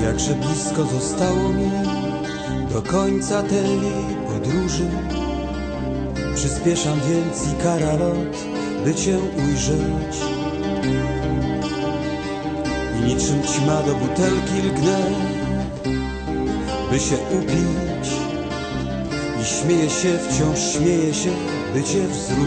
Jakże blisko zostało mi do końca tej podróży. Przyspieszam więc i karalot, by Cię ujrzeć. I niczym ćma do butelki lgnę, by się upić. I śmieję się, wciąż śmieję się, by Cię wzruszać.